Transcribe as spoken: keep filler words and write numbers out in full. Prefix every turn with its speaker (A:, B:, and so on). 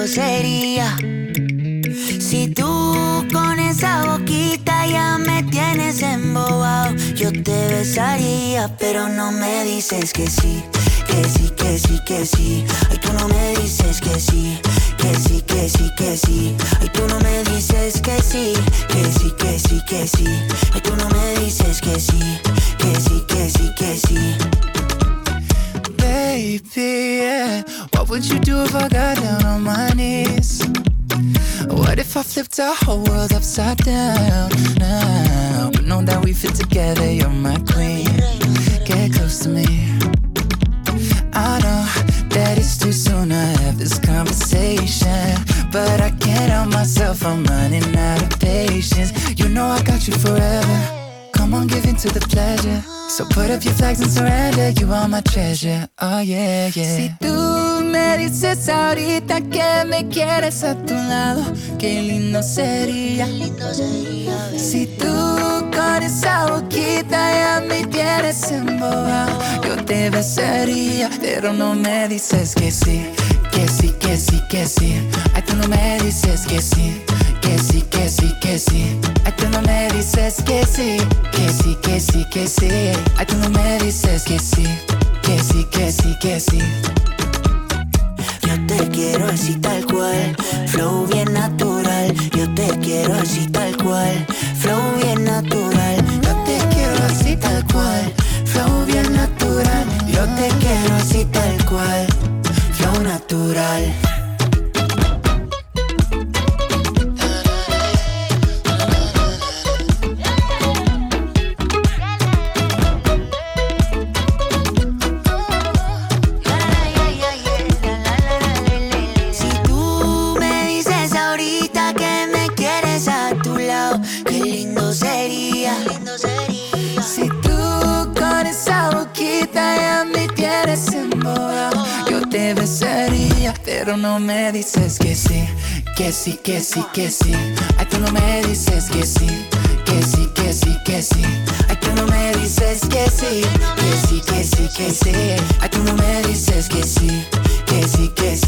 A: lindo sería si tú con esa boquita ya me tienes embobado. Yo te besaría, pero no me dices que sí, que sí, que sí, que sí. Ay, tú no me dices que sí, que sí, que sí, que sí. Ay, tú no me dices que sí, que sí, que sí, que sí. Ay, tú no me dices que sí, que sí, que sí, que sí.
B: Baby, yeah. What would you do if I got down on my knees? What if I flipped our whole world upside down? Now, you know that we fit together, you're my queen. Get close to me. I know that it's too soon to have this conversation, but I can't help myself, I'm running out of patience. You know I got you forever. Come on, give in to the pleasure. So put up your flags and surrender. You are my treasure, oh yeah, yeah. Si tú me dices ahorita que me quieres a tu lado, qué lindo sería. Si tú con esa boquita ya me tienes embobado, yo te besaría, pero no me dices que sí, que sí, que sí, que sí. Ay, tú no me dices que sí, que sí, que sí, que sí. Ay, tú no me dices que sí, que sí, que sí, que sí. Ay, tú no me dices que sí, que sí, que sí, que sí.
A: Yo te quiero así tal cual, flow bien natural. Yo te quiero así tal cual, flow bien natural.
B: Yo te quiero así tal cual, flow bien natural.
A: Yo te quiero así tal cual, flow natural.
B: Si tú con esa boquita ya me tienes embobado, yo te besaría, pero no me dices que sí, que sí, que sí, que sí. Ay, tú no me dices que sí, que sí, que sí, que sí. Ay, tú no me dices que sí, que sí, que sí, que sí. Ay, tú no me dices que sí, que sí, que sí,